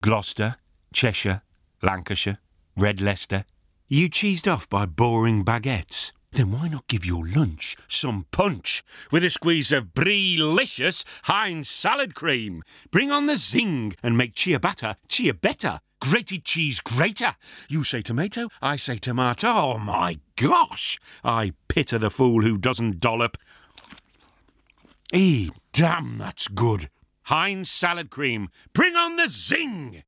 Gloucester, Cheshire, Lancashire, Red Leicester. You cheesed off by boring baguettes? Then why not give your lunch some punch with a squeeze of Brie-licious Heinz salad cream? Bring on the zing and make ciabatta better. Grated cheese grater. You say tomato, I say tomato. Oh my gosh! I pity the fool who doesn't dollop. Damn, that's good. Heinz salad cream. Bring on the zing!